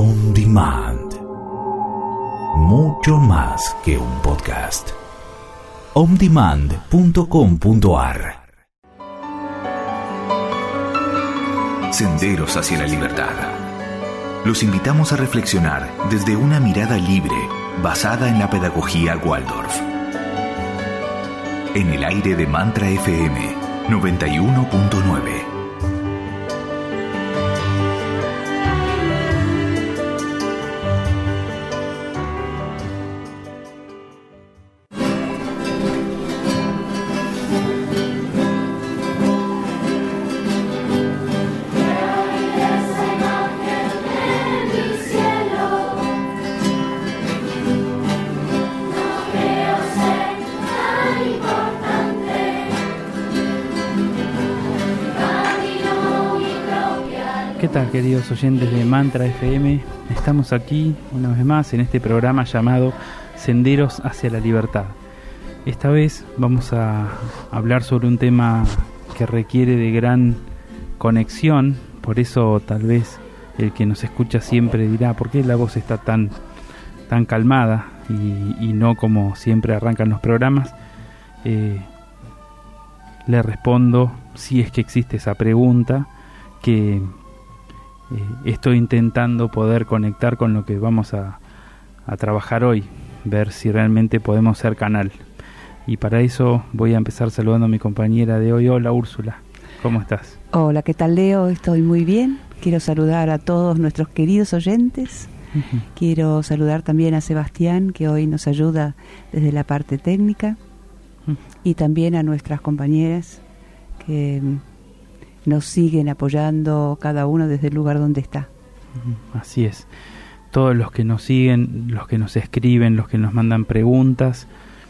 On Demand. Mucho más que un podcast. ondemand.com.ar. Senderos hacia la libertad. Los invitamos a reflexionar desde una mirada libre, basada en la pedagogía Waldorf. En el aire de Mantra FM 91.9. ¿Qué tal, queridos oyentes de Mantra FM? Estamos aquí una vez más en este programa llamado Senderos hacia la Libertad. Esta vez vamos a hablar sobre un tema que requiere de gran conexión, por eso tal vez el que nos escucha siempre dirá, ¿por qué la voz está tan calmada y no como siempre arrancan los programas? Le respondo, si es que existe esa pregunta, que estoy intentando poder conectar con lo que vamos a trabajar hoy, ver si realmente podemos ser canal. Y para eso voy a empezar saludando a mi compañera de hoy. Hola, Úrsula, ¿cómo estás? Hola, ¿qué tal, Leo? Estoy muy bien. Quiero saludar a todos nuestros queridos oyentes. Quiero saludar también a Sebastián, que hoy nos ayuda desde la parte técnica, y también a nuestras compañeras que nos siguen apoyando cada uno desde el lugar donde está. Así es. Todos los que nos siguen, los que nos escriben, los que nos mandan preguntas,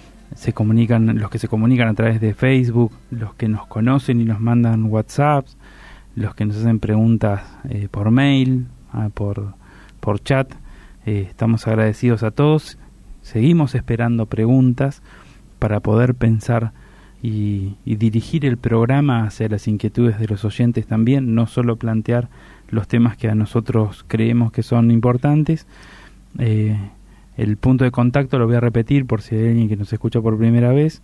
los que se comunican a través de Facebook, los que nos conocen y nos mandan WhatsApp, los que nos hacen preguntas por mail, por chat. Estamos agradecidos a todos. Seguimos esperando preguntas para poder pensar y dirigir el programa hacia las inquietudes de los oyentes también, no solo plantear los temas que a nosotros creemos que son importantes. El punto de contacto lo voy a repetir por si hay alguien que nos escucha por primera vez.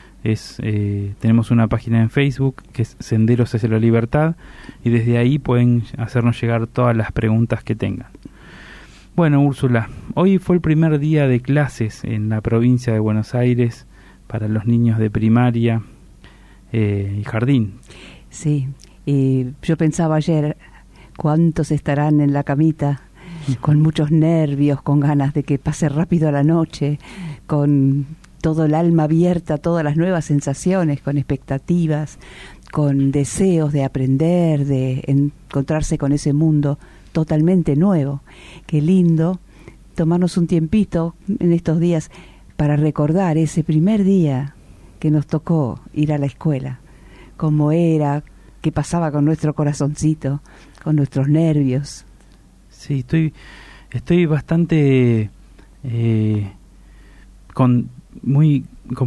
Tenemos una página en Facebook que es Senderos hacia la Libertad, y desde ahí pueden hacernos llegar todas las preguntas que tengan. Bueno, Úrsula, hoy fue el primer día de clases en la provincia de Buenos Aires para los niños de primaria y jardín. Sí, yo pensaba ayer, ¿cuántos estarán en la camita con muchos nervios, con ganas de que pase rápido la noche, con todo el alma abierta, todas las nuevas sensaciones, con expectativas, con deseos de aprender, de encontrarse con ese mundo totalmente nuevo? Qué lindo tomarnos un tiempito en estos días para recordar ese primer día que nos tocó ir a la escuela, cómo era, qué pasaba con nuestro corazoncito, con nuestros nervios. Sí, estoy bastante muy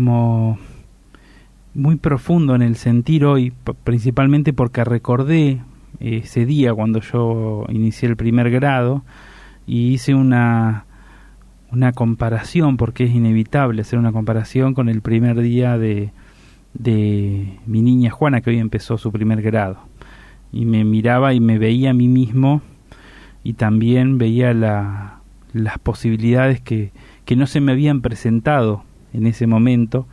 profundo en el sentir hoy, principalmente porque recordé ese día cuando yo inicié el primer grado y hice una comparación, porque es inevitable hacer una comparación con el primer día de mi niña Juana, que hoy empezó su primer grado, y me miraba y me veía a mí mismo, y también veía las posibilidades que no se me habían presentado en ese momento.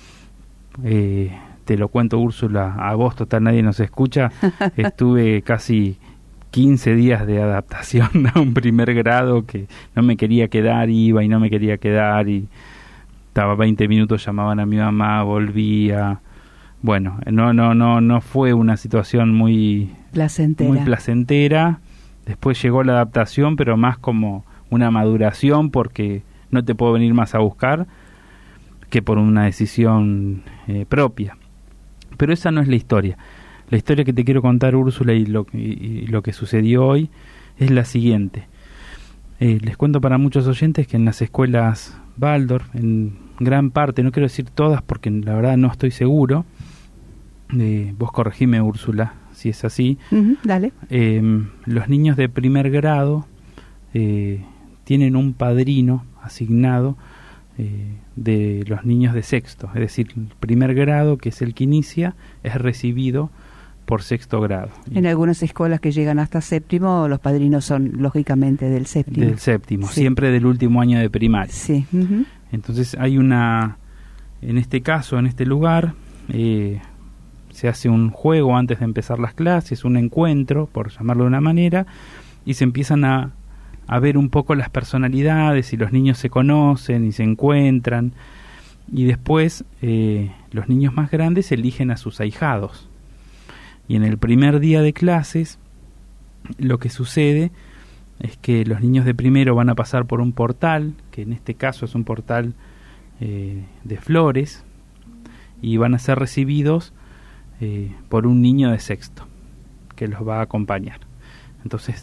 Te lo cuento, Úrsula, a vos total nadie nos escucha. Estuve casi 15 días de adaptación a un primer grado que no me quería quedar, iba y no me quería quedar, y estaba 20 minutos, llamaban a mi mamá, volvía. Bueno, no fue una situación muy placentera. Después llegó la adaptación, pero más como una maduración, porque no te puedo venir más a buscar, que por una decisión propia. Pero esa no es la historia. La historia que te quiero contar, Úrsula, y lo que sucedió hoy es la siguiente. Les cuento para muchos oyentes que en las escuelas Waldorf, en gran parte, no quiero decir todas porque la verdad no estoy seguro, vos corregime, Úrsula, si es así. Dale. Los niños de primer grado tienen un padrino asignado de los niños de sexto, es decir, el primer grado, que es el que inicia, es recibido por sexto grado. En algunas escuelas que llegan hasta séptimo, los padrinos son lógicamente del séptimo. Del séptimo, sí. Siempre del último año de primaria. Sí. Entonces hay en este caso, en este lugar, se hace un juego antes de empezar las clases, un encuentro, por llamarlo de una manera, y se empiezan a ver un poco las personalidades, y los niños se conocen y se encuentran, y después los niños más grandes eligen a sus ahijados. Y en el primer día de clases, lo que sucede es que los niños de primero van a pasar por un portal, que en este caso es un portal de flores, y van a ser recibidos por un niño de sexto, que los va a acompañar. Entonces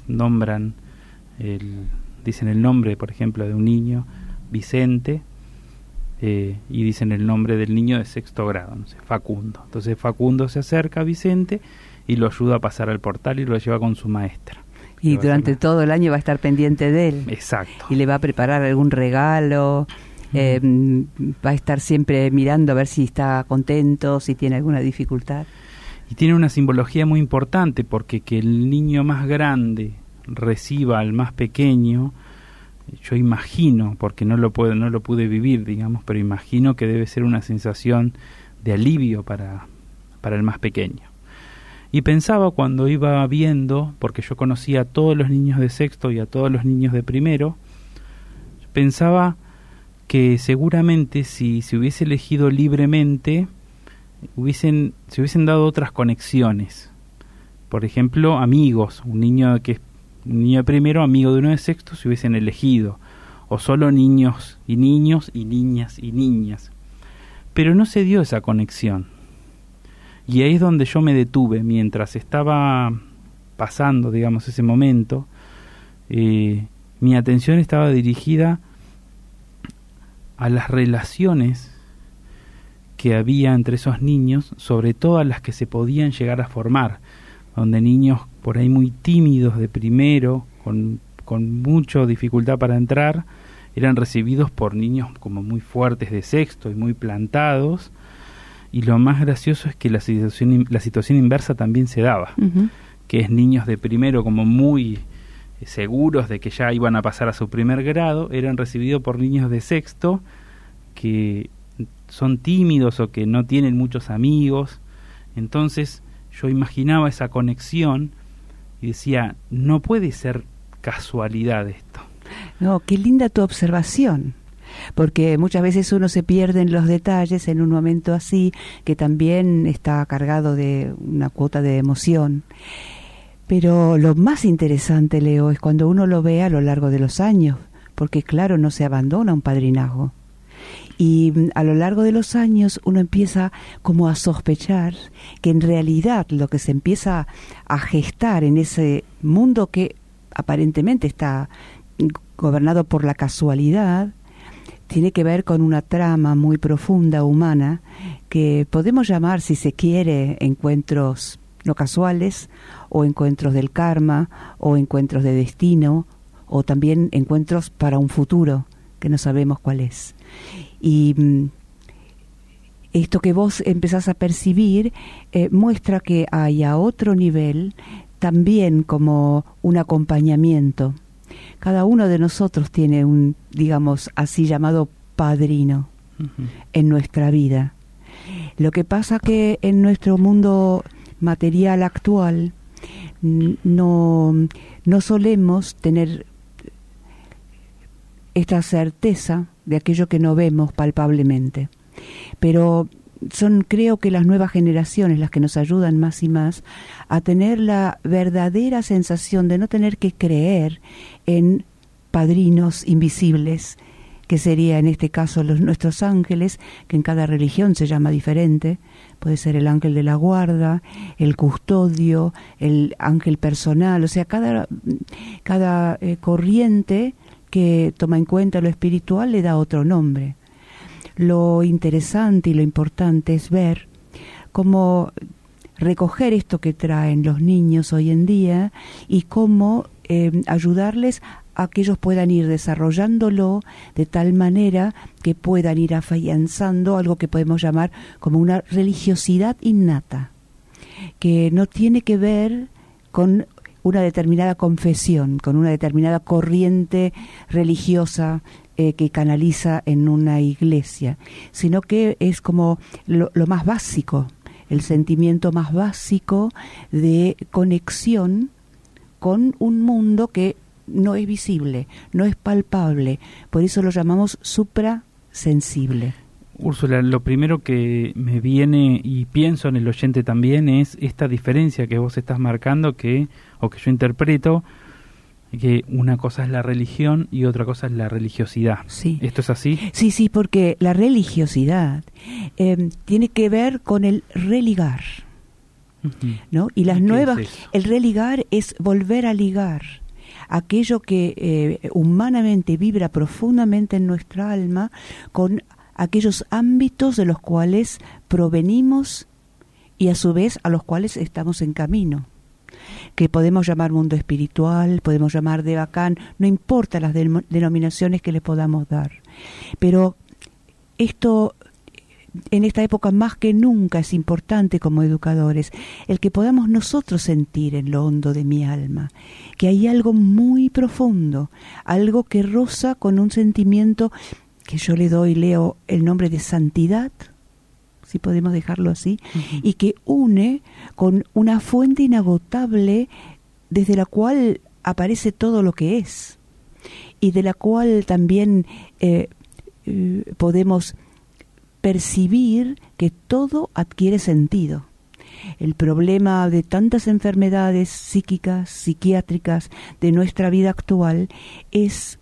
dicen el nombre, por ejemplo, de un niño, Vicente, y dicen el nombre del niño de sexto grado, no sé, Facundo. Entonces Facundo se acerca a Vicente y lo ayuda a pasar al portal y lo lleva con su maestra. Y durante todo el año va a estar pendiente de él. Exacto. Y le va a preparar algún regalo, va a estar siempre mirando a ver si está contento, si tiene alguna dificultad. Y tiene una simbología muy importante, porque que el niño más grande reciba al más pequeño, yo imagino, porque no lo pude vivir, digamos, pero imagino que debe ser una sensación de alivio para el más pequeño. Y pensaba, cuando iba viendo, porque yo conocía a todos los niños de sexto y a todos los niños de primero, pensaba que seguramente si se hubiese elegido libremente, se hubiesen dado otras conexiones. Por ejemplo, amigos, un niño de primero, amigo de uno de sexto, se hubiesen elegido, o solo niños y niñas y niñas. Pero no se dio esa conexión. Y ahí es donde yo me detuve mientras estaba pasando, digamos, ese momento. Mi atención estaba dirigida a las relaciones que había entre esos niños, sobre todo a las que se podían llegar a formar, donde niños por ahí muy tímidos de primero, con mucha dificultad para entrar, eran recibidos por niños como muy fuertes de sexto y muy plantados. Y lo más gracioso es que la situación inversa también se daba, que es niños de primero como muy seguros de que ya iban a pasar a su primer grado, eran recibidos por niños de sexto que son tímidos o que no tienen muchos amigos. Entonces yo imaginaba esa conexión y decía, no puede ser casualidad esto. No, qué linda tu observación, porque muchas veces uno se pierde en los detalles en un momento así, que también está cargado de una cuota de emoción. Pero lo más interesante, Leo, es cuando uno lo ve a lo largo de los años, porque claro, no se abandona un padrinazgo. Y a lo largo de los años uno empieza como a sospechar que en realidad lo que se empieza a gestar en ese mundo que aparentemente está gobernado por la casualidad, tiene que ver con una trama muy profunda humana que podemos llamar, si se quiere, encuentros no casuales, o encuentros del karma, o encuentros de destino, o también encuentros para un futuro que no sabemos cuál es. Y esto que vos empezás a percibir muestra que hay a otro nivel también como un acompañamiento. Cada uno de nosotros tiene un, digamos así, llamado padrino en nuestra vida. Lo que pasa que en nuestro mundo material actual no solemos tener esta certeza de aquello que no vemos palpablemente. Pero son, creo que las nuevas generaciones las que nos ayudan más y más a tener la verdadera sensación de no tener que creer en padrinos invisibles, que sería en este caso nuestros ángeles, que en cada religión se llama diferente. Puede ser el ángel de la guarda, el custodio, el ángel personal, o sea, cada corriente que toma en cuenta lo espiritual le da otro nombre. Lo interesante y lo importante es ver cómo recoger esto que traen los niños hoy en día y cómo ayudarles a que ellos puedan ir desarrollándolo de tal manera que puedan ir afianzando algo que podemos llamar como una religiosidad innata, que no tiene que ver con una determinada confesión, con una determinada corriente religiosa que canaliza en una iglesia, sino que es como lo más básico, el sentimiento más básico de conexión con un mundo que no es visible, no es palpable, por eso lo llamamos suprasensible. Úrsula, lo primero que me viene y pienso en el oyente también es esta diferencia que vos estás marcando, o que yo interpreto, que una cosa es la religión y otra cosa es la religiosidad. Sí. ¿Esto es así? Sí, porque la religiosidad tiene que ver con el religar, ¿no? Y las nuevas, el religar es volver a ligar aquello que humanamente vibra profundamente en nuestra alma con aquellos ámbitos de los cuales provenimos y a su vez a los cuales estamos en camino, que podemos llamar mundo espiritual, podemos llamar Devachan, no importa las denominaciones que le podamos dar, pero esto en esta época más que nunca es importante como educadores, el que podamos nosotros sentir en lo hondo de mi alma, que hay algo muy profundo, algo que roza con un sentimiento que yo leo el nombre de santidad, si podemos dejarlo así, y que une con una fuente inagotable desde la cual aparece todo lo que es, y de la cual también podemos percibir que todo adquiere sentido. El problema de tantas enfermedades psíquicas, psiquiátricas de nuestra vida actual es,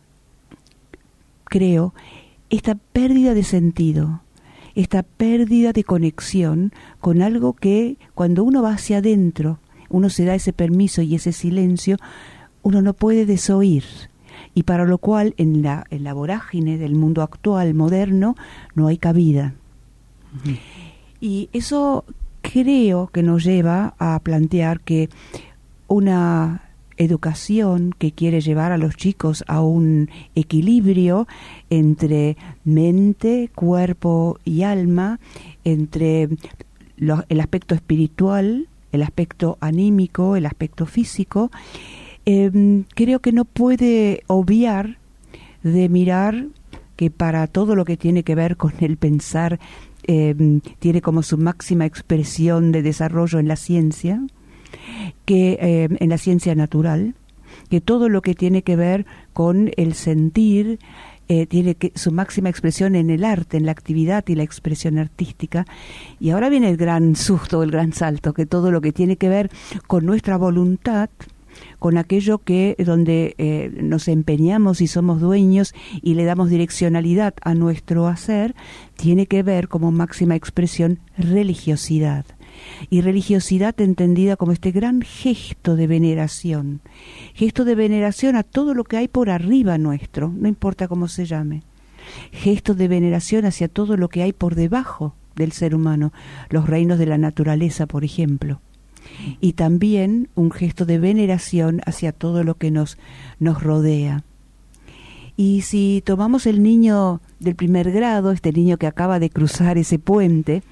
creo, esta pérdida de sentido, esta pérdida de conexión con algo que cuando uno va hacia adentro, uno se da ese permiso y ese silencio, uno no puede desoír. Y para lo cual en la vorágine del mundo actual, moderno, no hay cabida. Y eso creo que nos lleva a plantear que una educación que quiere llevar a los chicos a un equilibrio entre mente, cuerpo y alma, entre el aspecto espiritual, el aspecto anímico, el aspecto físico, creo que no puede obviar de mirar que para todo lo que tiene que ver con el pensar tiene como su máxima expresión de desarrollo en la ciencia, que en la ciencia natural, que todo lo que tiene que ver con el sentir tiene su máxima expresión en el arte, en la actividad y la expresión artística. Y ahora viene el gran susto, el gran salto, que todo lo que tiene que ver con nuestra voluntad, con aquello que donde nos empeñamos y somos dueños y le damos direccionalidad a nuestro hacer, tiene que ver como máxima expresión religiosidad. Y religiosidad entendida como este gran gesto de veneración a todo lo que hay por arriba nuestro, no importa cómo se llame, gesto de veneración hacia todo lo que hay por debajo del ser humano, los reinos de la naturaleza, por ejemplo. Y también un gesto de veneración hacia todo lo que nos rodea. Y si tomamos el niño del primer grado, este niño que acaba de cruzar ese puente,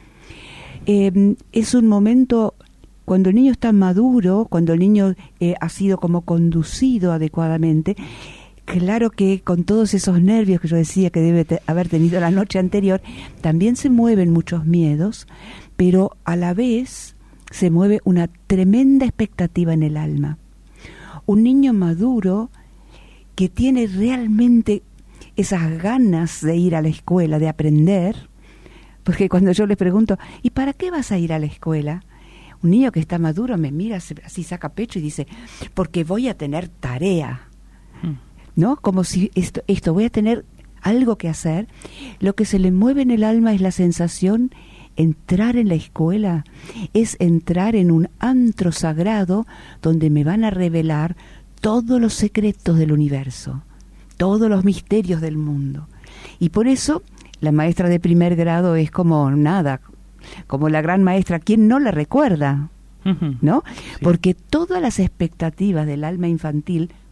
es un momento cuando el niño está maduro, cuando el niño ha sido como conducido adecuadamente. Claro que con todos esos nervios que yo decía que debe haber tenido la noche anterior, también se mueven muchos miedos, pero a la vez se mueve una tremenda expectativa en el alma. Un niño maduro que tiene realmente esas ganas de ir a la escuela, de aprender, porque cuando yo les pregunto, ¿y para qué vas a ir a la escuela? Un niño que está maduro me mira, así saca pecho y dice, porque voy a tener tarea, ¿no? Como si esto voy a tener algo que hacer. Lo que se le mueve en el alma es la sensación. Entrar en la escuela es entrar en un antro sagrado donde me van a revelar todos los secretos del universo, todos los misterios del mundo. Y por eso la maestra de primer grado es como nada, como la gran maestra. ¿Quién no la recuerda? ¿No? Sí. Porque todas las expectativas del alma infantil,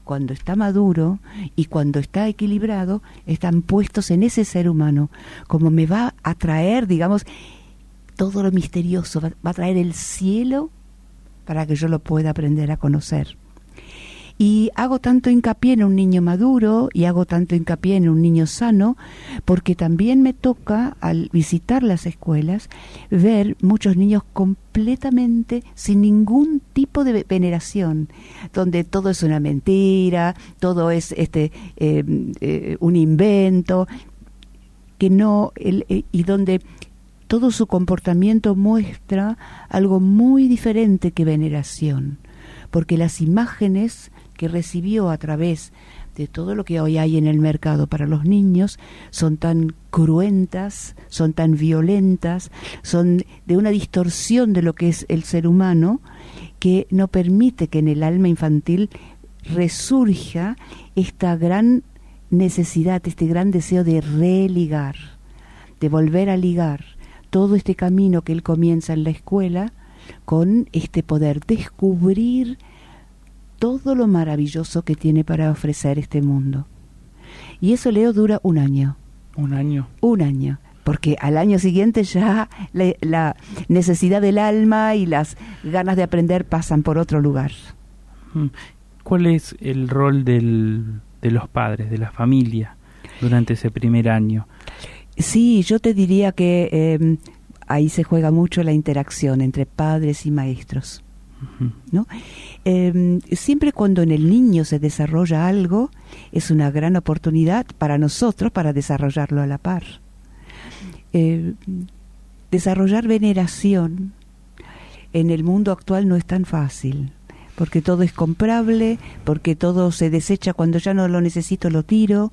cuando está maduro y cuando está equilibrado, están puestos en ese ser humano, como me va a traer, digamos, todo lo misterioso, va a traer el cielo para que yo lo pueda aprender a conocer. Y hago tanto hincapié en un niño maduro y hago tanto hincapié en un niño sano, porque también me toca, al visitar las escuelas, ver muchos niños completamente sin ningún tipo de veneración, donde todo es una mentira, todo es un invento, que no y donde todo su comportamiento muestra algo muy diferente que veneración, porque las imágenes que recibió a través de todo lo que hoy hay en el mercado para los niños son tan cruentas, son tan violentas, son de una distorsión de lo que es el ser humano, que no permite que en el alma infantil resurja esta gran necesidad, este gran deseo de religar, de volver a ligar todo este camino que él comienza en la escuela con este poder descubrir todo lo maravilloso que tiene para ofrecer este mundo. Y eso, Leo, dura un año. ¿Un año? Un año, porque al año siguiente ya la necesidad del alma y las ganas de aprender pasan por otro lugar. ¿Cuál es el rol de los padres, de la familia, durante ese primer año? Sí, yo te diría que ahí se juega mucho la interacción entre padres y maestros, ¿no? Siempre cuando en el niño se desarrolla algo, es una gran oportunidad para nosotros para desarrollarlo a la par. Desarrollar veneración en el mundo actual no es tan fácil, porque todo es comprable, porque todo se desecha cuando ya no lo necesito, lo tiro,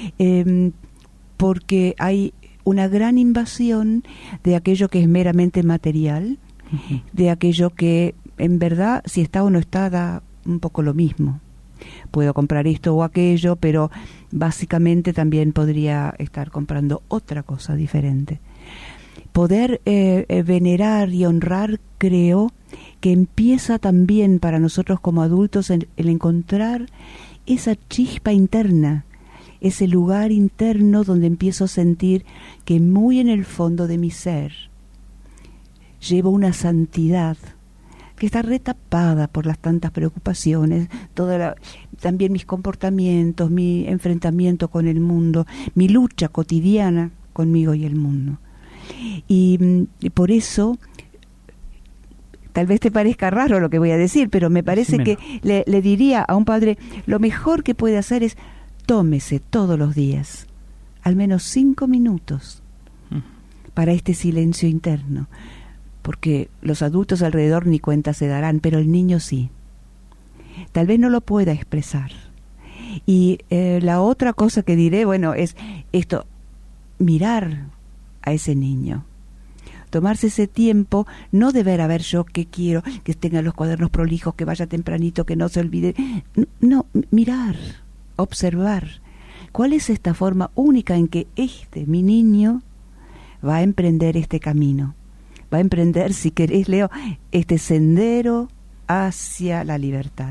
porque hay una gran invasión de aquello que es meramente material, de aquello que en verdad, si está o no está, da un poco lo mismo. Puedo comprar esto o aquello, pero básicamente también podría estar comprando otra cosa diferente. Poder venerar y honrar, creo que empieza también para nosotros como adultos el encontrar esa chispa interna, ese lugar interno donde empiezo a sentir que muy en el fondo de mi ser llevo una santidad que está retapada por las tantas preocupaciones, también mis comportamientos, mi enfrentamiento con el mundo, mi lucha cotidiana conmigo y el mundo. Y por eso, tal vez te parezca raro lo que voy a decir, pero me parece que le diría a un padre, lo mejor que puede hacer es tómese todos los días al menos 5 minutos para este silencio interno, porque los adultos alrededor ni cuenta se darán, pero el niño sí. Tal vez no lo pueda expresar. Y la otra cosa que diré, bueno, es esto, mirar a ese niño. Tomarse ese tiempo, no de ver, a ver, yo qué quiero, que tenga los cuadernos prolijos, que vaya tempranito, que no se olvide. No, mirar, observar. ¿Cuál es esta forma única en que mi niño, va a emprender este camino? Va a emprender, si querés, Leo, este sendero hacia la libertad.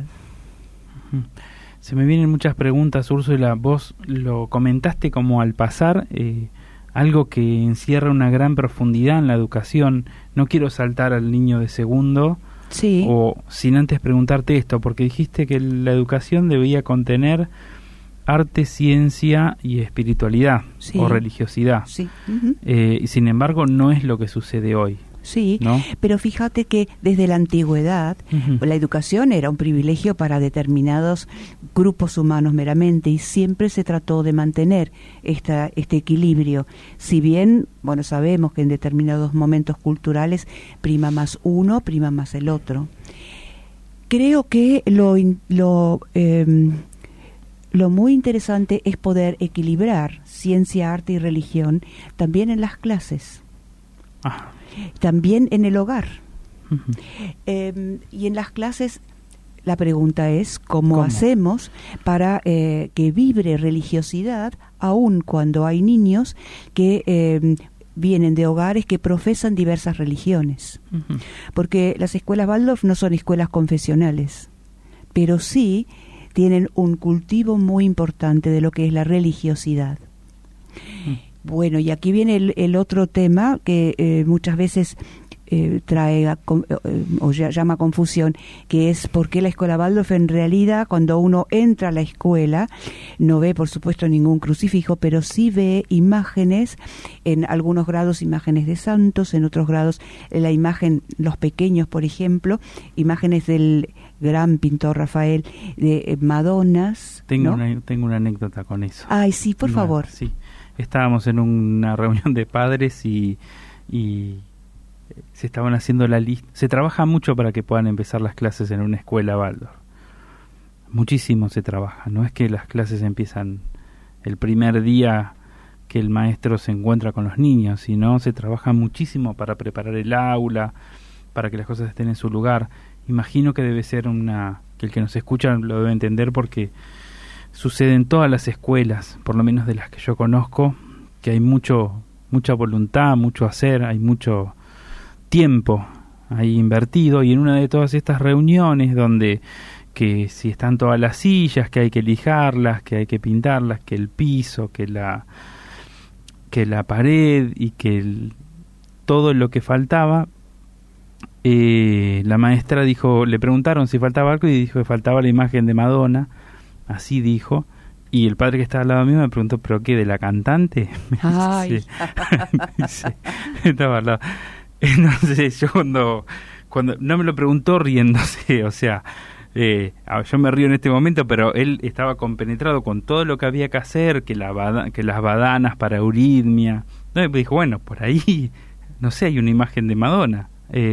Se me vienen muchas preguntas, Úrsula. Vos lo comentaste como al pasar, algo que encierra una gran profundidad en la educación. No quiero saltar al niño de segundo, sí, o sin antes preguntarte esto, porque dijiste que la educación debía contener arte, ciencia y espiritualidad, sí, o religiosidad. Sí. Y sin embargo no es lo que sucede hoy. Sí, ¿no? Pero fíjate que desde la antigüedad la educación era un privilegio para determinados grupos humanos meramente, y siempre se trató de mantener este equilibrio. Si bien, bueno, sabemos que en determinados momentos culturales prima más uno, prima más el otro. Creo que lo muy interesante es poder equilibrar ciencia, arte y religión también en las clases. También en el hogar. Y en las clases la pregunta es ¿cómo hacemos para que vibre religiosidad aun cuando hay niños que vienen de hogares que profesan diversas religiones? Porque las escuelas Waldorf no son escuelas confesionales, pero sí tienen un cultivo muy importante de lo que es la religiosidad. Bueno, y aquí viene el otro tema que muchas veces trae o llama confusión, que es por qué la escuela Waldorf en realidad, cuando uno entra a la escuela, no ve por supuesto ningún crucifijo, pero sí ve imágenes, en algunos grados imágenes de santos, en otros grados la imagen, los pequeños por ejemplo, imágenes del gran pintor Rafael, de Madonas. Tengo ¿no? tengo una anécdota con eso. Ay, sí, por favor. Sí, estábamos en una reunión de padres y se estaban haciendo la lista. Se trabaja mucho para que puedan empezar las clases en una escuela Waldorf. Muchísimo se trabaja. No es que las clases empiezan el primer día que el maestro se encuentra con los niños, sino se trabaja muchísimo para preparar el aula, para que las cosas estén en su lugar. Imagino que debe ser que el que nos escucha lo debe entender, porque sucede en todas las escuelas, por lo menos de las que yo conozco, que hay mucha voluntad, mucho hacer, hay mucho tiempo ahí invertido, y en una de todas estas reuniones donde que si están todas las sillas, que hay que lijarlas, que hay que pintarlas, que el piso, que la pared y que todo lo que faltaba, la maestra dijo, le preguntaron si faltaba algo y dijo que faltaba la imagen de Madonna, así dijo. Y el padre que estaba al lado mío me preguntó, ¿pero qué, de la cantante? Ay. Dice, estaba al lado. Entonces yo cuando no me lo preguntó riéndose, o sea, yo me río en este momento, pero él estaba compenetrado con todo lo que había que hacer, que las badanas para euritmia. No, y me dijo, bueno, por ahí, no sé, hay una imagen de Madonna.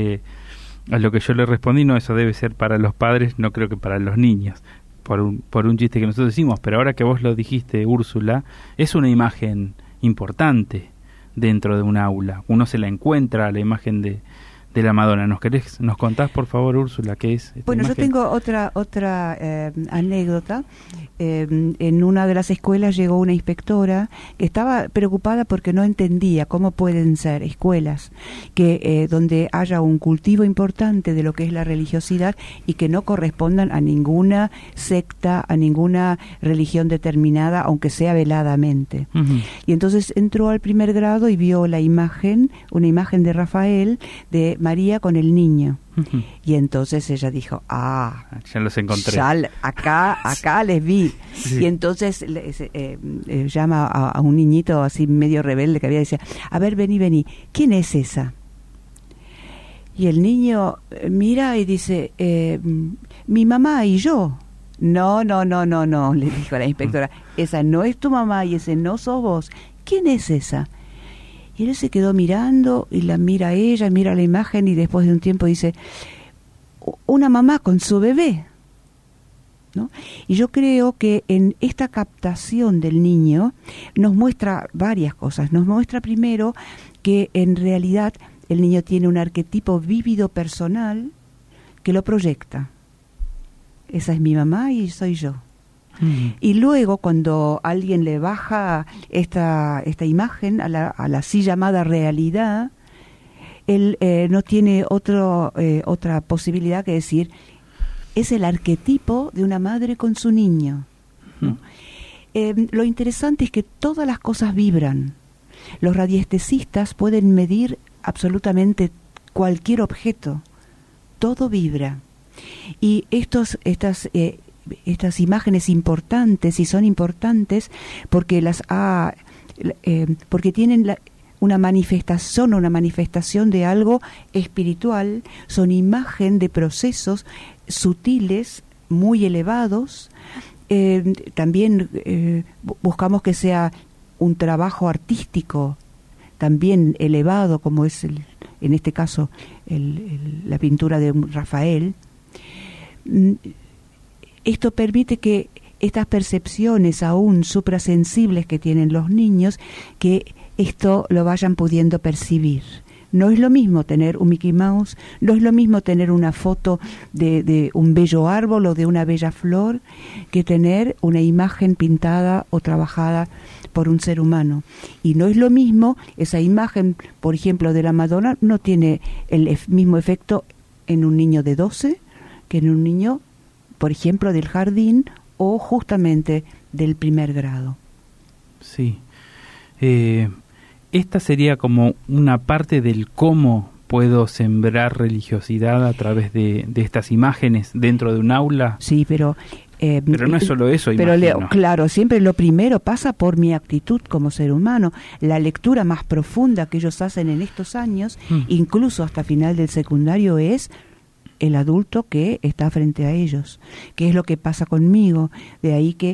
A lo que yo le respondí, no, eso debe ser para los padres, no creo que para los niños, por un chiste que nosotros decimos, pero ahora que vos lo dijiste, Úrsula, es una imagen importante dentro de un aula. Uno se la encuentra, la imagen de la Madonna. ¿Nos contás, por favor, Úrsula, qué es esta Bueno, imagen? yo tengo otra anécdota. En una de las escuelas llegó una inspectora que estaba preocupada porque no entendía cómo pueden ser escuelas que donde haya un cultivo importante de lo que es la religiosidad y que no correspondan a ninguna secta, a ninguna religión determinada, aunque sea veladamente. Uh-huh. Y entonces entró al primer grado y vio una imagen de Rafael, de María con el niño. Uh-huh. Y entonces ella dijo, ya los encontré, ya acá les vi. Sí. Y entonces llama a un niñito así medio rebelde que había, decía, a ver, vení, ¿quién es esa? Y el niño mira y dice, mi mamá y yo. No, le dijo la inspectora, esa no es tu mamá y ese no sos vos. ¿Quién es esa? Y él se quedó mirando y la mira a ella, mira la imagen y después de un tiempo dice, una mamá con su bebé, ¿no? Y yo creo que en esta captación del niño nos muestra varias cosas. Nos muestra primero que en realidad el niño tiene un arquetipo vívido personal que lo proyecta. Esa es mi mamá y soy yo. Y luego cuando alguien le baja esta imagen a la así llamada realidad, él no tiene otra posibilidad que decir, es el arquetipo de una madre con su niño, ¿no? Lo interesante es que todas las cosas vibran. Los radiestesistas pueden medir absolutamente cualquier objeto, todo vibra. Y estas imágenes importantes, y son importantes porque porque tienen una manifestación de algo espiritual, son imagen de procesos sutiles muy elevados. También buscamos que sea un trabajo artístico también elevado, como es en este caso la pintura de Rafael. Esto permite que estas percepciones aún suprasensibles que tienen los niños, que esto lo vayan pudiendo percibir. No es lo mismo tener un Mickey Mouse, no es lo mismo tener una foto de un bello árbol o de una bella flor, que tener una imagen pintada o trabajada por un ser humano. Y no es lo mismo, esa imagen, por ejemplo, de la Madonna, no tiene el mismo efecto en un niño de 12 que en un niño, por ejemplo, del jardín o justamente del primer grado. Sí. Esta sería como una parte del cómo puedo sembrar religiosidad a través de estas imágenes dentro de un aula. Sí, pero no es solo eso, pero imagino. claro, siempre lo primero pasa por mi actitud como ser humano. La lectura más profunda que ellos hacen en estos años, incluso hasta final del secundario, es el adulto que está frente a ellos. ¿Qué es lo que pasa conmigo? De ahí que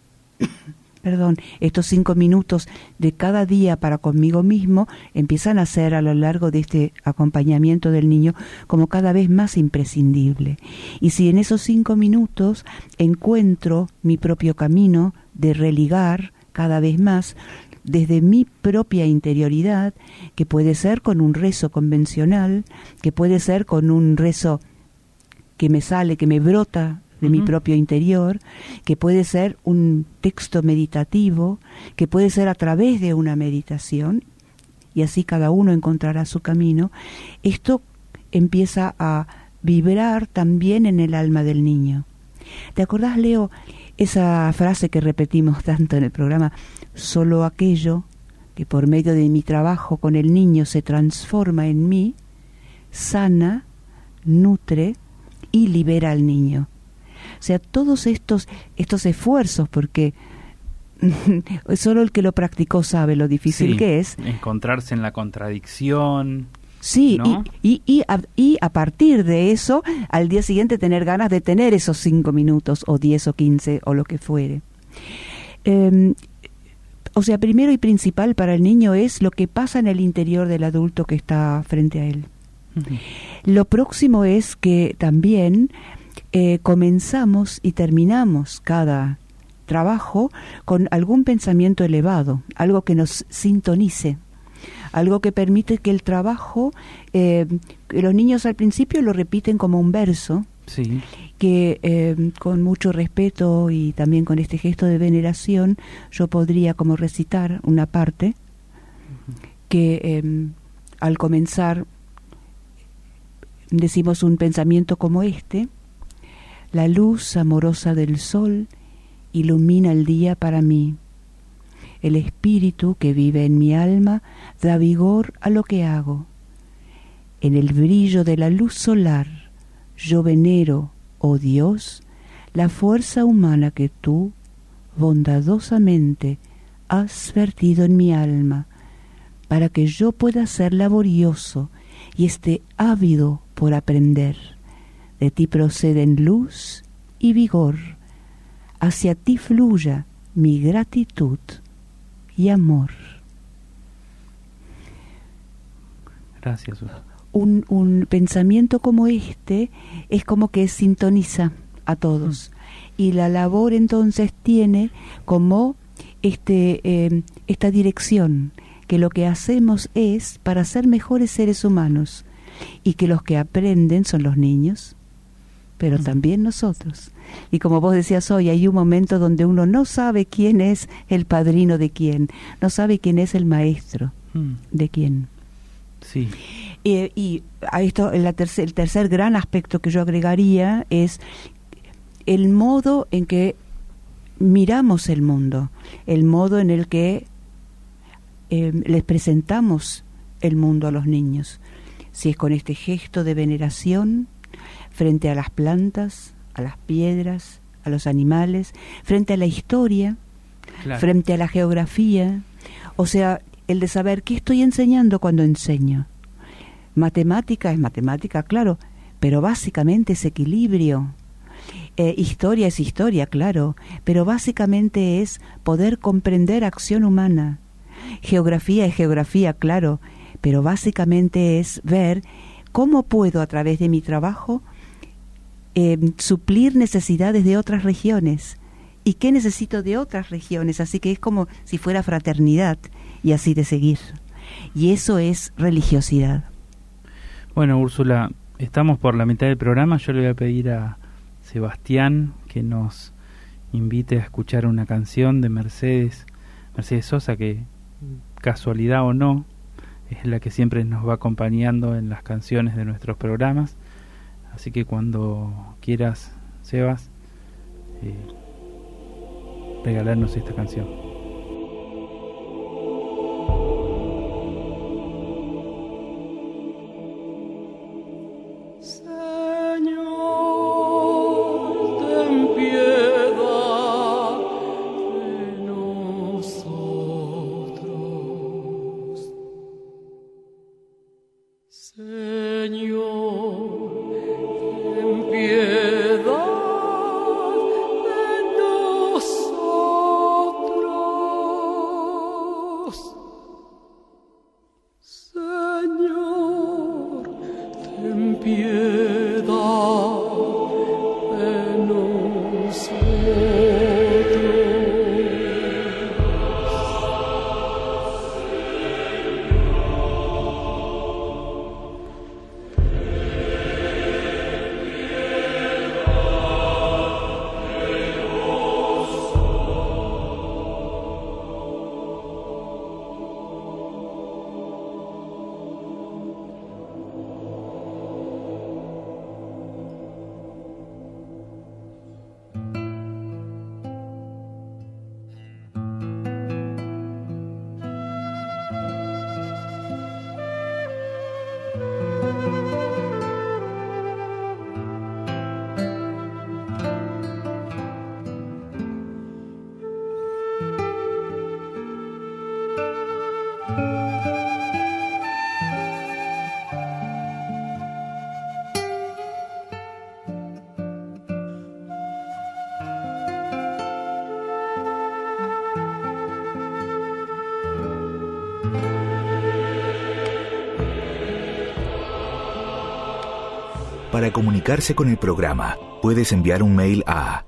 estos 5 minutos de cada día para conmigo mismo empiezan a ser a lo largo de este acompañamiento del niño como cada vez más imprescindible. Y si en esos 5 minutos encuentro mi propio camino de religar cada vez más desde mi propia interioridad, que puede ser con un rezo convencional, que puede ser con un rezo que me sale, que me brota de mi propio interior, que puede ser un texto meditativo, que puede ser a través de una meditación, y así cada uno encontrará su camino. Esto empieza a vibrar también en el alma del niño. ¿Te acordás, Leo, esa frase que repetimos tanto en el programa? Solo aquello que por medio de mi trabajo con el niño se transforma en mí, sana, nutre y libera al niño. O sea, todos estos esfuerzos, porque solo el que lo practicó sabe lo difícil que es. Encontrarse en la contradicción. Sí, ¿no? y a partir de eso, al día siguiente tener ganas de tener esos 5 minutos, o 10 o 15, o lo que fuere. O sea, primero y principal para el niño es lo que pasa en el interior del adulto que está frente a él. Lo próximo es que también comenzamos y terminamos cada trabajo con algún pensamiento elevado, algo que nos sintonice, algo que permite que el trabajo, los niños al principio lo repiten como un verso, sí, que con mucho respeto y también con este gesto de veneración yo podría como recitar una parte que al comenzar decimos un pensamiento como este: la luz amorosa del sol ilumina el día para mí. El espíritu que vive en mi alma da vigor a lo que hago. En el brillo de la luz solar yo venero, oh Dios, la fuerza humana que tú bondadosamente has vertido en mi alma, para que yo pueda ser laborioso y esté ávido por aprender. De ti proceden luz y vigor, hacia ti fluya mi gratitud y amor. Gracias. Un pensamiento como este es como que sintoniza a todos, y la labor entonces tiene como esta dirección, que lo que hacemos es para ser mejores seres humanos, y que los que aprenden son los niños, pero también nosotros. Y como vos decías hoy, hay un momento donde uno no sabe quién es el padrino de quién, no sabe quién es el maestro de quién. Sí. Y a esto el tercer gran aspecto que yo agregaría es el modo en que miramos el mundo, el modo en el que les presentamos el mundo a los niños. Si es con este gesto de veneración frente a las plantas, a las piedras, a los animales, frente a la historia, Claro. frente a la geografía, o sea, el de saber qué estoy enseñando cuando enseño. Matemática es matemática, claro, pero básicamente es equilibrio. Historia es historia, claro, pero básicamente es poder comprender acción humana. Geografía es geografía, claro, pero básicamente es ver cómo puedo a través de mi trabajo suplir necesidades de otras regiones y qué necesito de otras regiones, así que es como si fuera fraternidad y así de seguir. Y eso es religiosidad. Bueno, Úrsula, estamos por la mitad del programa. Yo le voy a pedir a Sebastián que nos invite a escuchar una canción de Mercedes Sosa, que casualidad o no es la que siempre nos va acompañando en las canciones de nuestros programas. Así que cuando quieras, Sebas, regalarnos esta canción. Para comunicarse con el programa, puedes enviar un mail a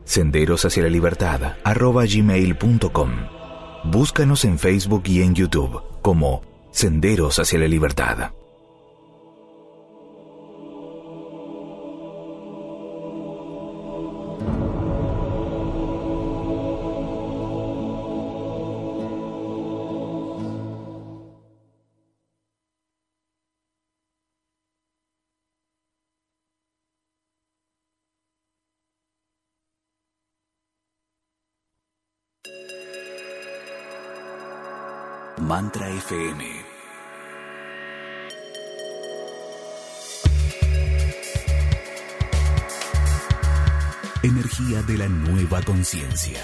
senderoshacialalibertad@gmail.com. Búscanos en Facebook y en YouTube como Senderos hacia la Libertad. Mantra FM. Energía de la nueva conciencia.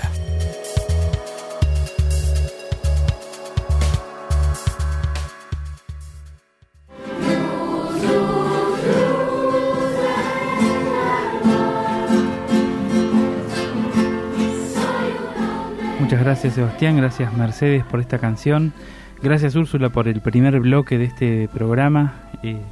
Muchas gracias, Sebastián, gracias, Mercedes, por esta canción. Gracias, Úrsula, por el primer bloque de este programa.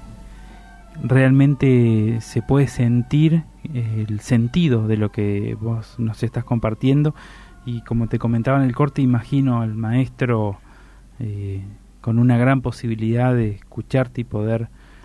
Realmente se puede sentir el sentido de lo que vos nos estás compartiendo, y como te comentaba en el corte, imagino al maestro con una gran posibilidad de escucharte y poder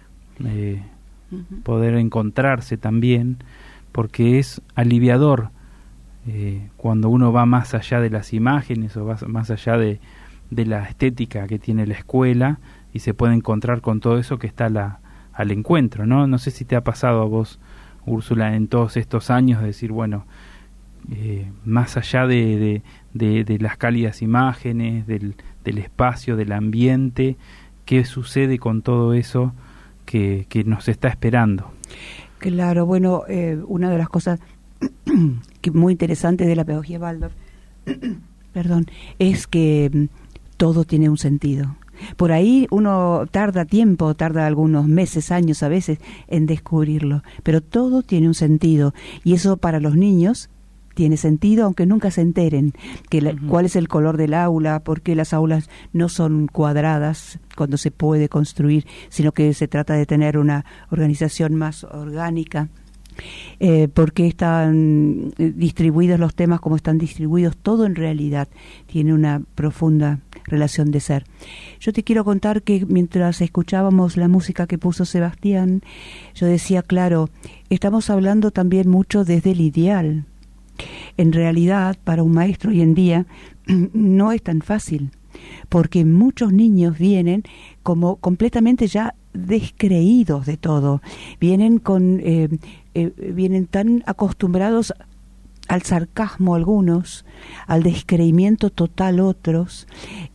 encontrarse también, porque es aliviador cuando uno va más allá de las imágenes o va más allá de la estética que tiene la escuela, y se puede encontrar con todo eso que está al encuentro, ¿no? No sé si te ha pasado a vos, Úrsula, en todos estos años, de decir, bueno, más allá de las cálidas imágenes, del espacio, del ambiente, ¿qué sucede con todo eso que nos está esperando? Claro, bueno, una de las cosas que muy interesantes de la pedagogía Waldorf perdón, es que todo tiene un sentido. Por ahí uno tarda algunos meses, años a veces, en descubrirlo, pero todo tiene un sentido, y eso para los niños tiene sentido, aunque nunca se enteren cuál es el color del aula, por qué las aulas no son cuadradas cuando se puede construir, sino que se trata de tener una organización más orgánica. Por qué están distribuidos los temas como están distribuidos, todo en realidad tiene una profunda relación de ser. Yo te quiero contar que mientras escuchábamos la música que puso Sebastián, yo decía, claro, estamos hablando también mucho desde el ideal. En realidad, para un maestro hoy en día no es tan fácil, porque muchos niños vienen como completamente ya descreídos de todo, vienen tan acostumbrados al sarcasmo algunos, al descreimiento total otros,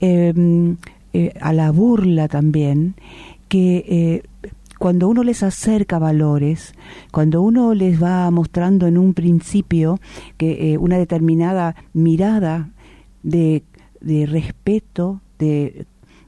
a la burla también, que cuando uno les acerca valores, cuando uno les va mostrando en un principio que una determinada mirada de respeto, de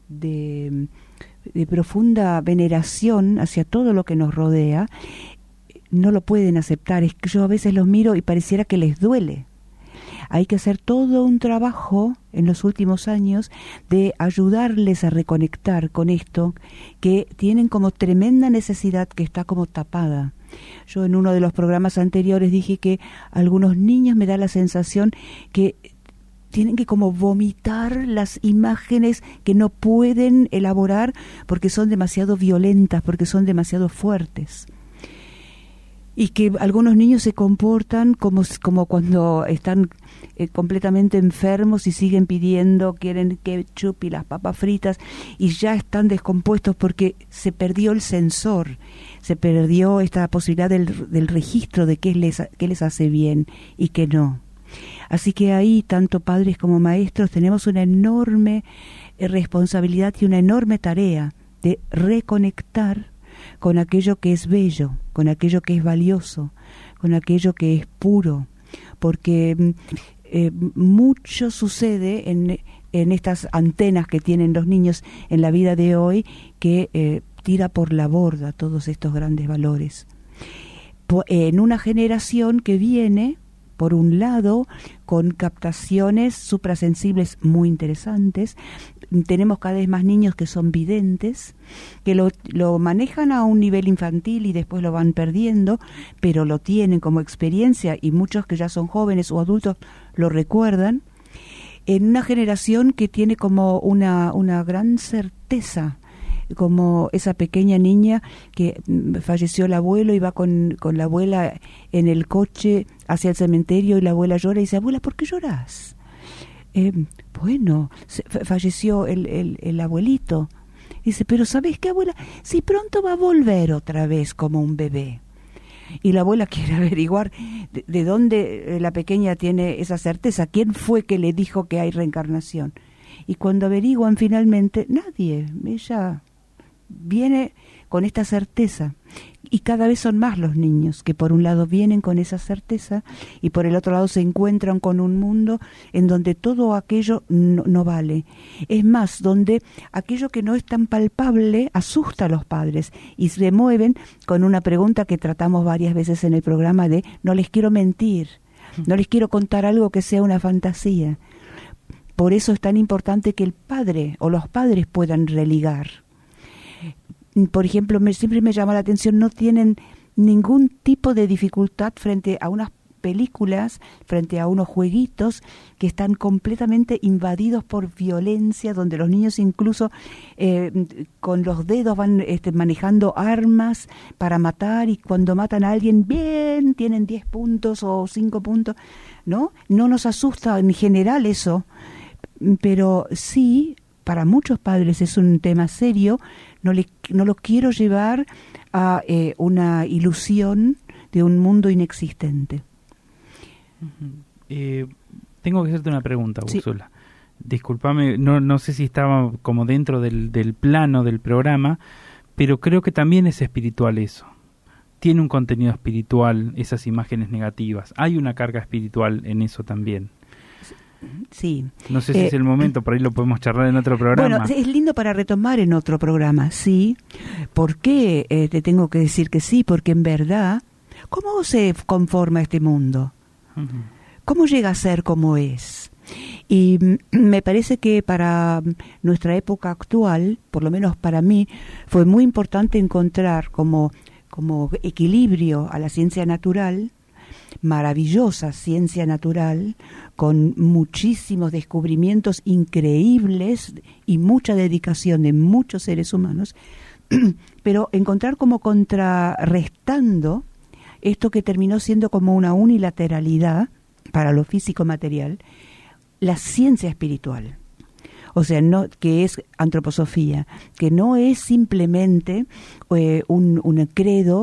profunda veneración hacia todo lo que nos rodea, no lo pueden aceptar. Es que yo a veces los miro y pareciera que les duele. Hay que hacer todo un trabajo en los últimos años de ayudarles a reconectar con esto que tienen como tremenda necesidad que está como tapada. Yo en uno de los programas anteriores dije que a algunos niños me da la sensación que tienen que como vomitar las imágenes que no pueden elaborar porque son demasiado violentas, porque son demasiado fuertes. Y que algunos niños se comportan como cuando están completamente enfermos y siguen pidiendo, quieren ketchup y las papas fritas y ya están descompuestos porque se perdió el sensor, se perdió esta posibilidad del registro de qué les hace bien y qué no. Así que ahí, tanto padres como maestros, tenemos una enorme responsabilidad y una enorme tarea de reconectar con aquello que es bello, con aquello que es valioso, con aquello que es puro, porque mucho sucede en estas antenas que tienen los niños en la vida de hoy que tira por la borda todos estos grandes valores. En una generación que viene, por un lado, con captaciones suprasensibles muy interesantes. Tenemos cada vez más niños que son videntes, que lo manejan a un nivel infantil y después lo van perdiendo, pero lo tienen como experiencia y muchos que ya son jóvenes o adultos lo recuerdan. En una generación que tiene como una gran certeza, como esa pequeña niña que falleció el abuelo y va con la abuela en el coche hacia el cementerio y la abuela llora y dice: abuela, ¿por qué llorás? Bueno, falleció el abuelito. Dice: pero ¿sabes qué, abuela? Si pronto va a volver otra vez como un bebé. Y la abuela quiere averiguar de dónde la pequeña tiene esa certeza, quién fue que le dijo que hay reencarnación. Y cuando averiguan finalmente, nadie, ella viene con esta certeza. Y cada vez son más los niños que por un lado vienen con esa certeza y por el otro lado se encuentran con un mundo en donde todo aquello no vale. Es más, donde aquello que no es tan palpable asusta a los padres y se mueven con una pregunta que tratamos varias veces en el programa de: no les quiero mentir, no les quiero contar algo que sea una fantasía. Por eso es tan importante que el padre o los padres puedan religar. Por ejemplo, siempre me llama la atención, no tienen ningún tipo de dificultad frente a unas películas, frente a unos jueguitos que están completamente invadidos por violencia, donde los niños incluso con los dedos van manejando armas para matar, y cuando matan a alguien, bien, tienen 10 puntos o 5 puntos, ¿no? No nos asusta en general eso, pero sí, para muchos padres es un tema serio. No lo quiero llevar a una ilusión de un mundo inexistente. Tengo que hacerte una pregunta, Úrsula. Sí. Discúlpame, no sé si estaba como dentro del plano del programa, pero creo que también es espiritual eso. Tiene un contenido espiritual esas imágenes negativas. Hay una carga espiritual en eso también. Sí. No sé si es el momento, por ahí lo podemos charlar en otro programa. Bueno, es lindo para retomar en otro programa, sí. ¿Por qué te tengo que decir que sí? Porque en verdad, ¿cómo se conforma este mundo? Uh-huh. ¿Cómo llega a ser como es? Y me parece que para nuestra época actual, por lo menos para mí, fue muy importante encontrar como equilibrio a la ciencia natural, maravillosa ciencia natural, con muchísimos descubrimientos increíbles y mucha dedicación de muchos seres humanos, pero encontrar como contrarrestando esto que terminó siendo como una unilateralidad para lo físico material, la ciencia espiritual. O sea, no, que es antroposofía, que no es simplemente un credo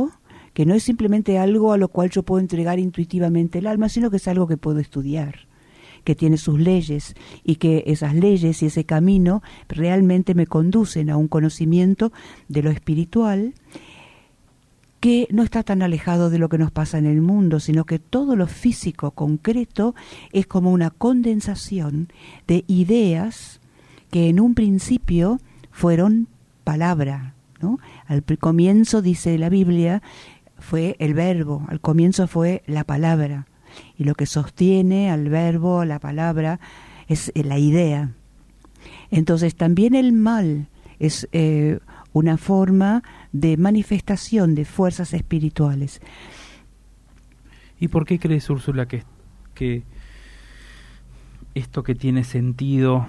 que no es simplemente algo a lo cual yo puedo entregar intuitivamente el alma, sino que es algo que puedo estudiar, que tiene sus leyes, y que esas leyes y ese camino realmente me conducen a un conocimiento de lo espiritual que no está tan alejado de lo que nos pasa en el mundo, sino que todo lo físico concreto es como una condensación de ideas que en un principio fueron palabra, ¿no? Al comienzo, dice la Biblia, fue el verbo, al comienzo fue la palabra, y lo que sostiene al verbo, a la palabra, es la idea. Entonces también el mal es una forma de manifestación de fuerzas espirituales. ¿Y por qué crees, Úrsula, que esto que tiene sentido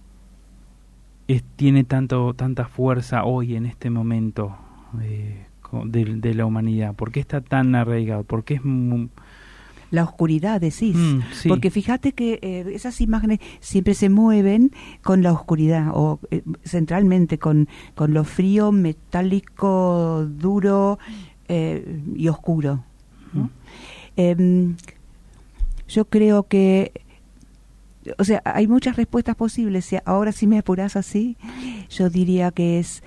tiene tanta fuerza hoy en este momento de la humanidad? ¿Por qué está tan arraigado? ¿Por qué es la oscuridad, decís? Sí. Porque fíjate que esas imágenes siempre se mueven con la oscuridad, o centralmente con lo frío, metálico, duro y oscuro, ¿no? Yo creo que, o sea, hay muchas respuestas posibles. Ahora, si me apurás así, yo diría que es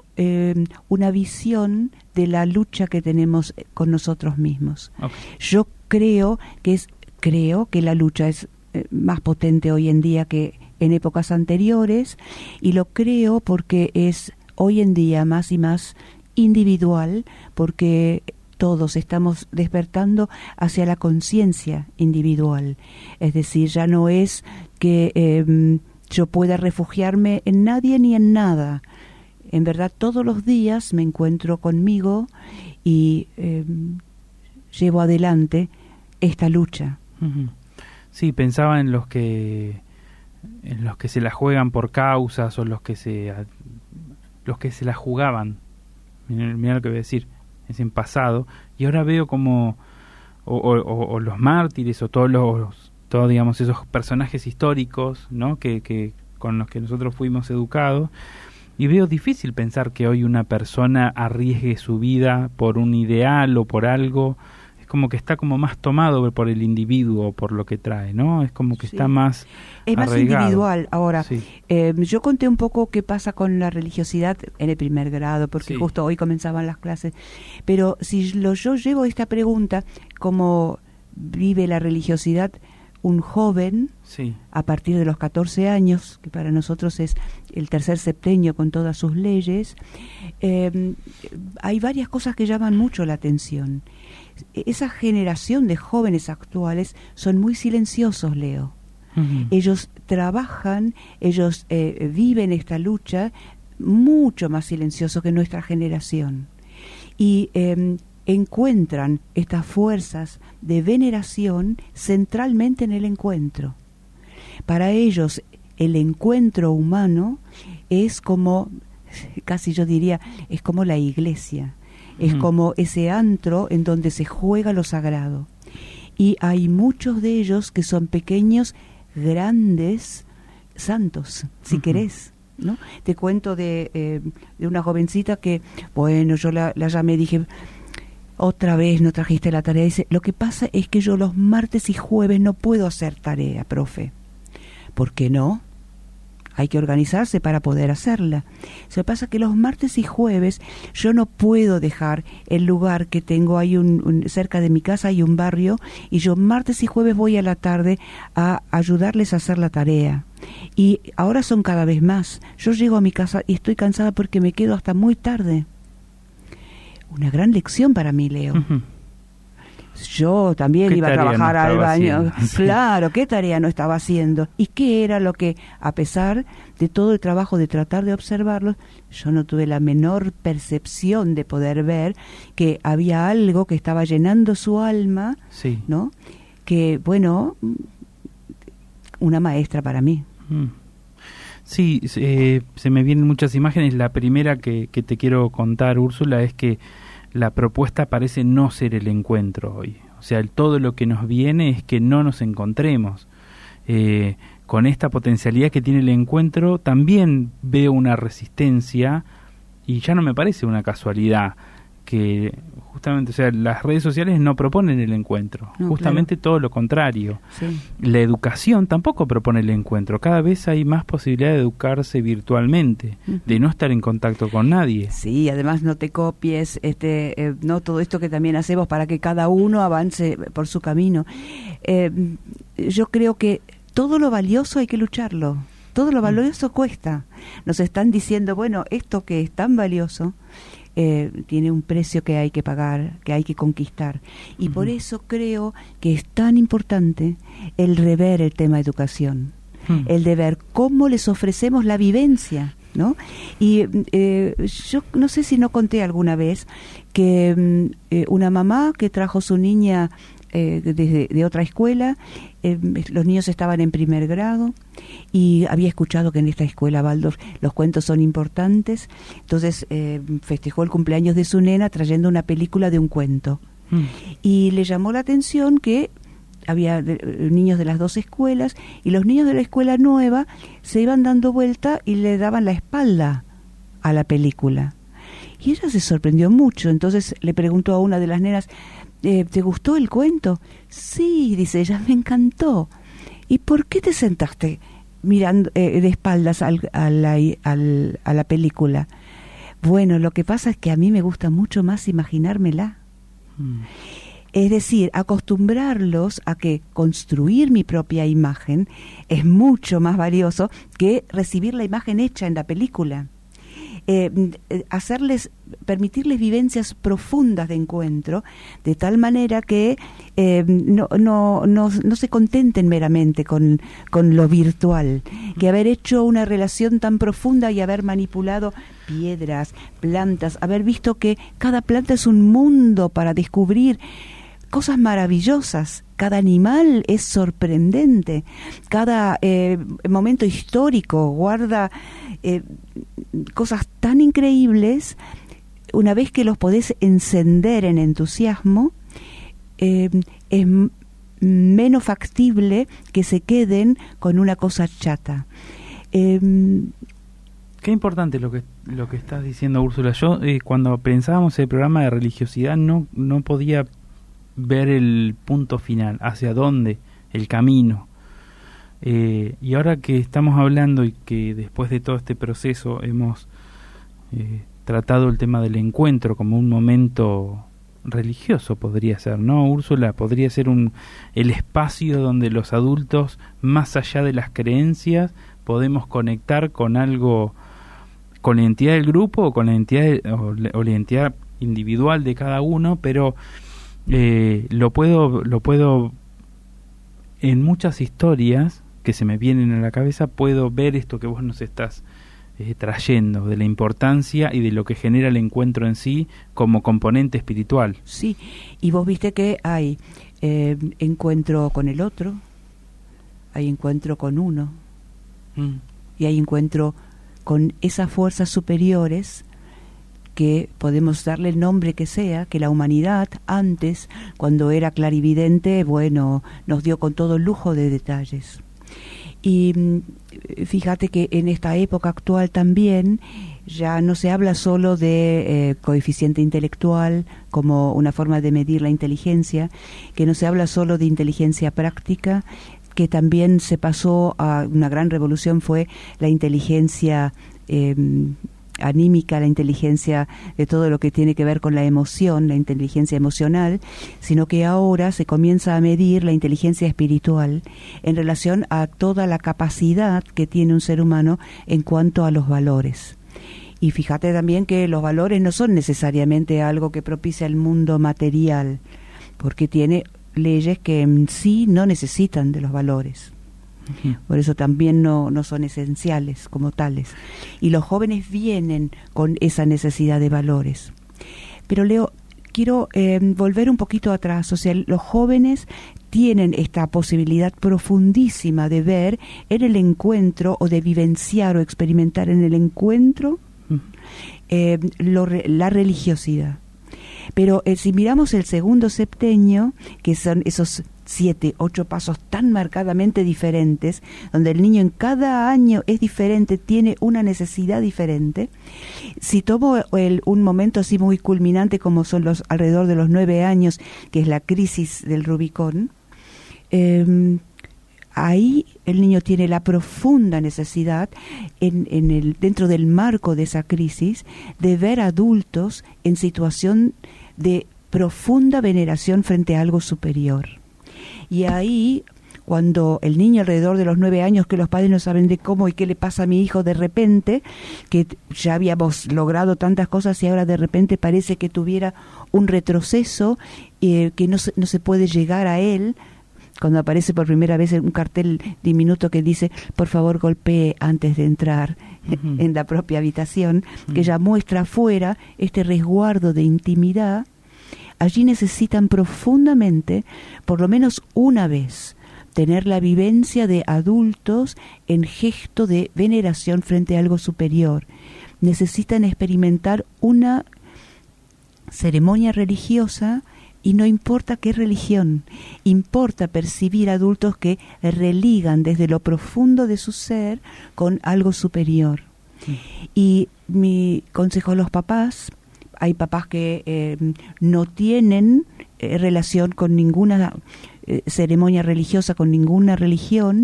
una visión de la lucha que tenemos con nosotros mismos. Okay. Yo creo que la lucha es más potente hoy en día que en épocas anteriores, y lo creo porque es hoy en día más y más individual, porque todos estamos despertando hacia la conciencia individual. Es decir, ya no es que yo pueda refugiarme en nadie ni en nada. En verdad, todos los días me encuentro conmigo y llevo adelante esta lucha. Sí, pensaba en los que se la juegan por causas, o los que se la jugaban. Mirá lo que voy a decir, es en pasado, y ahora veo como o los mártires, o todos digamos esos personajes históricos, ¿no? que con los que nosotros fuimos educados. Y veo difícil pensar que hoy una persona arriesgue su vida por un ideal o por algo. Es como que está como más tomado por el individuo, por lo que trae, ¿no? Es como que está más arraigado. Más individual. Ahora, sí. Yo conté un poco qué pasa con la religiosidad en el primer grado, porque justo hoy comenzaban las clases. Pero si yo llevo esta pregunta, ¿cómo vive la religiosidad un joven a partir de los 14 años, que para nosotros es el tercer septenio con todas sus leyes? Hay varias cosas que llaman mucho la atención. Esa generación de jóvenes actuales son muy silenciosos, Leo. Uh-huh. Ellos trabajan, ellos viven esta lucha mucho más silencioso que nuestra generación. Y encuentran estas fuerzas de veneración centralmente en el encuentro. Para ellos, el encuentro humano es como, casi yo diría, es como la iglesia, es como ese antro en donde se juega lo sagrado. Y hay muchos de ellos que son pequeños, grandes santos, si querés, ¿no? Te cuento de una jovencita que, bueno, yo la llamé y dije, otra vez no trajiste la tarea. Dice, lo que pasa es que yo los martes y jueves no puedo hacer tarea, profe. ¿Por qué no? Hay que organizarse para poder hacerla. Se pasa que los martes y jueves yo no puedo dejar el lugar que tengo ahí cerca de mi casa, hay un barrio, y yo martes y jueves voy a la tarde a ayudarles a hacer la tarea. Y ahora son cada vez más. Yo llego a mi casa y estoy cansada porque me quedo hasta muy tarde. Una gran lección para mí, Leo. Uh-huh. Yo también iba a trabajar al baño. Claro, ¿qué tarea no estaba haciendo? ¿Y qué era lo que, a pesar de todo el trabajo de tratar de observarlos, yo no tuve la menor percepción de poder ver que había algo que estaba llenando su alma, ¿no? Que, bueno, una maestra para mí. Sí, se me vienen muchas imágenes. La primera que te quiero contar, Úrsula, es que la propuesta parece no ser el encuentro hoy. O sea, todo lo que nos viene es que no nos encontremos. Con esta potencialidad que tiene el encuentro, también veo una resistencia, y ya no me parece una casualidad que justamente, o sea, las redes sociales no proponen el encuentro, No, justamente claro. todo lo contrario. Sí. La educación tampoco propone el encuentro, cada vez hay más posibilidad de educarse virtualmente, de no estar en contacto con nadie. Sí, además no te copies, no todo esto que también hacemos para que cada uno avance por su camino. Yo creo que todo lo valioso hay que lucharlo, todo lo valioso cuesta. Nos están diciendo, bueno, esto que es tan valioso tiene un precio que hay que pagar, que hay que conquistar. Y por eso creo que es tan importante el rever el tema educación, el de ver cómo les ofrecemos la vivencia, ¿no? Y yo no sé si no conté alguna vez que una mamá que trajo su niña de otra escuela, los niños estaban en primer grado y había escuchado que en esta escuela Waldorf los cuentos son importantes, entonces festejó el cumpleaños de su nena trayendo una película de un cuento y le llamó la atención que había niños de las dos escuelas y los niños de la escuela nueva se iban dando vuelta y le daban la espalda a la película y ella se sorprendió mucho. Entonces le preguntó a una de las nenas, ¿te gustó el cuento? Sí, dice ella, me encantó. ¿Y por qué te sentaste mirando de espaldas a la película? Bueno, lo que pasa es que a mí me gusta mucho más imaginármela. Es decir, acostumbrarlos a que construir mi propia imagen es mucho más valioso que recibir la imagen hecha en la película. Permitirles vivencias profundas de encuentro, de tal manera que no se contenten meramente con lo virtual, que haber hecho una relación tan profunda y haber manipulado piedras, plantas, haber visto que cada planta es un mundo para descubrir cosas maravillosas, cada animal es sorprendente, cada momento histórico guarda cosas tan increíbles. Una vez que los podés encender en entusiasmo, es menos factible que se queden con una cosa chata. Qué importante lo que estás diciendo, Úrsula. Yo cuando pensábamos el programa de religiosidad no podía ver el punto final, hacia dónde, el camino. Y ahora que estamos hablando y que después de todo este proceso hemos tratado el tema del encuentro como un momento religioso, podría ser, ¿no, Úrsula? Podría ser el espacio donde los adultos, más allá de las creencias, podemos conectar con algo, con la identidad del grupo o con la identidad o la identidad individual de cada uno, pero lo puedo en muchas historias que se me vienen a la cabeza, puedo ver esto que vos nos estás trayendo, de la importancia y de lo que genera el encuentro en sí como componente espiritual. Sí, y vos viste que hay encuentro con el otro, hay encuentro con uno, y hay encuentro con esas fuerzas superiores que podemos darle el nombre que sea, que la humanidad antes, cuando era clarividente, bueno, nos dio con todo lujo de detalles. Y fíjate que en esta época actual también ya no se habla solo de coeficiente intelectual como una forma de medir la inteligencia, que no se habla solo de inteligencia práctica, que también se pasó a una gran revolución, fue la inteligencia anímica, la inteligencia de todo lo que tiene que ver con la emoción, la inteligencia emocional, sino que ahora se comienza a medir la inteligencia espiritual en relación a toda la capacidad que tiene un ser humano en cuanto a los valores. Y fíjate también que los valores no son necesariamente algo que propicia el mundo material, porque tiene leyes que en sí no necesitan de los valores. Por eso también no son esenciales como tales. Y los jóvenes vienen con esa necesidad de valores. Pero Leo, quiero volver un poquito atrás. O sea, los jóvenes tienen esta posibilidad profundísima de ver en el encuentro o de vivenciar o experimentar en el encuentro la religiosidad. Pero si miramos el segundo septenio, que son esos 7, 8 pasos tan marcadamente diferentes, donde el niño en cada año es diferente, tiene una necesidad diferente. Si tomo un momento así muy culminante como son los alrededor de los 9 años, que es la crisis del Rubicón, ahí el niño tiene la profunda necesidad, dentro del marco de esa crisis, de ver adultos en situación de profunda veneración frente a algo superior. Y ahí, cuando el niño alrededor de los 9 años, que los padres no saben de cómo y qué le pasa a mi hijo de repente, que ya habíamos logrado tantas cosas y ahora de repente parece que tuviera un retroceso, que no se puede llegar a él, cuando aparece por primera vez un cartel diminuto que dice, por favor golpee antes de entrar en la propia habitación, que ya muestra afuera este resguardo de intimidad. Allí necesitan profundamente, por lo menos una vez, tener la vivencia de adultos en gesto de veneración frente a algo superior. Necesitan experimentar una ceremonia religiosa, y no importa qué religión, importa percibir adultos que religan desde lo profundo de su ser con algo superior. Y mi consejo a los papás: hay papás que no tienen relación con ninguna ceremonia religiosa, con ninguna religión,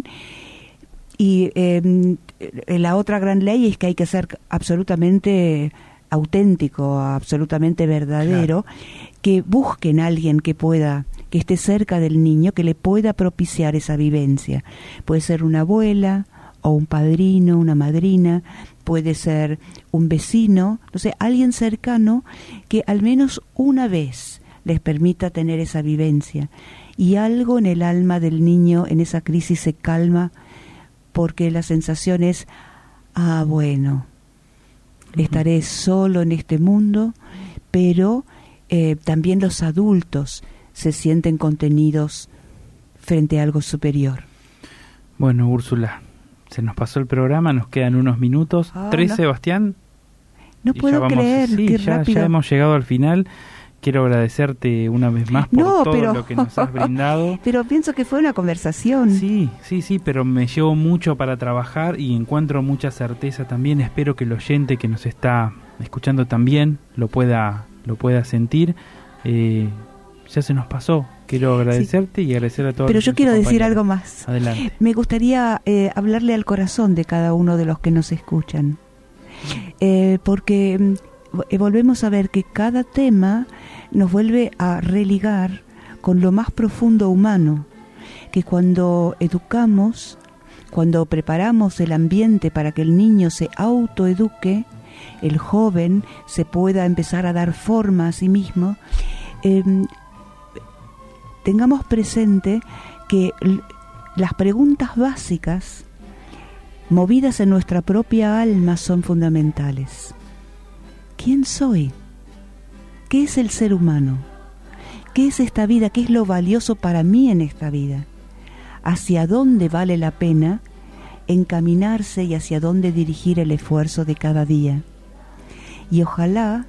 y la otra gran ley es que hay que ser absolutamente auténtico, absolutamente verdadero, claro. Que busquen a alguien que esté cerca del niño, que le pueda propiciar esa vivencia. Puede ser una abuela, o un padrino, una madrina, puede ser un vecino, no sé, alguien cercano que al menos una vez les permita tener esa vivencia. Y algo en el alma del niño en esa crisis se calma, porque la sensación es, bueno, estaré solo en este mundo, pero también los adultos se sienten contenidos frente a algo superior. Bueno, Úrsula, se nos pasó el programa, nos quedan unos minutos. 13, no. Sebastián. No puedo creer, qué rápido. Ya hemos llegado al final. Quiero agradecerte una vez más por todo lo que nos has brindado. Pero pienso que fue una conversación. Sí, pero me llevo mucho para trabajar y encuentro mucha certeza también. Espero que el oyente que nos está escuchando también lo pueda sentir. Ya se nos pasó. Quiero agradecerte y agradecer a todos. Pero yo quiero decir algo más. Adelante. Me gustaría hablarle al corazón de cada uno de los que nos escuchan. Porque volvemos a ver que cada tema nos vuelve a religar con lo más profundo humano, que cuando educamos, cuando preparamos el ambiente para que el niño se autoeduque, el joven se pueda empezar a dar forma a sí mismo, tengamos presente que las preguntas básicas, movidas en nuestra propia alma, son fundamentales. ¿Quién soy? ¿Qué es el ser humano? ¿Qué es esta vida? ¿Qué es lo valioso para mí en esta vida? ¿Hacia dónde vale la pena encaminarse y hacia dónde dirigir el esfuerzo de cada día? Y ojalá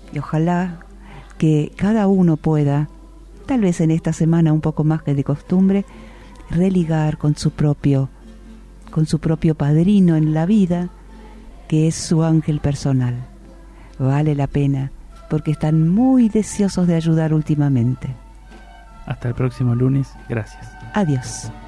que cada uno pueda, tal vez en esta semana un poco más que de costumbre, religar con su propio padrino en la vida, que es su ángel personal. Vale la pena, porque están muy deseosos de ayudar últimamente. Hasta el próximo lunes. Gracias. Adiós.